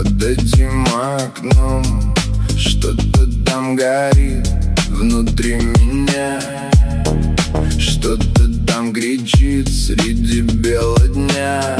Под этим окном что-то там горит внутри меня, что-то там кричит среди бела дня.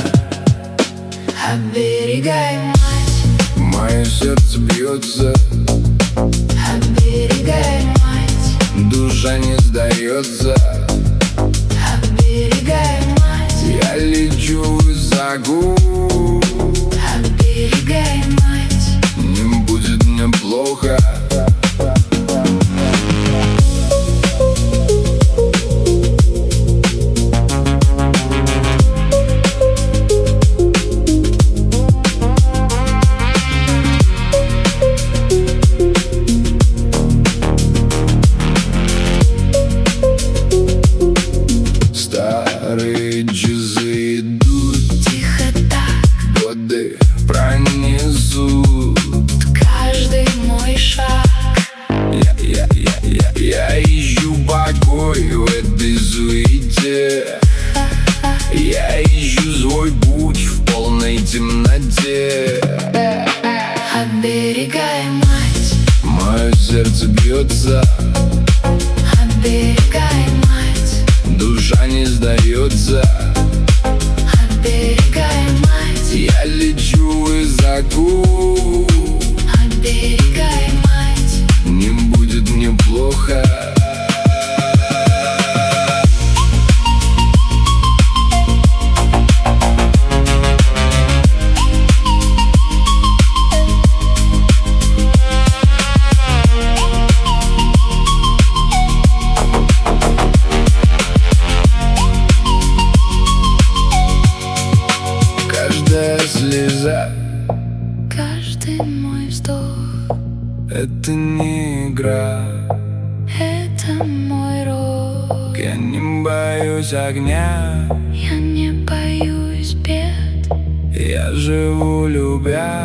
Оберегай, мать, Мое сердце бьется, оберегай, мать, душа не сдается. оберегай, мать, Я лечу высоко, оберегай, мать, не будет мне плохо. Старые часы идут, тихо так, годы пронесут. каждый мой шаг. Я ищу покой в этой суете. Я ищу свой путь в полной темноте. Оберегай, мать, Мое сердце бьется, оберегай, мать, душа не сдается. оберегай, мать, Я лечу высоко, оберегай, мать, не будет мне плохо. Каждая слеза — каждый мой вздох — это не игра. — это мой рок. Я не боюсь огня, Я не боюсь бед, я живу любя.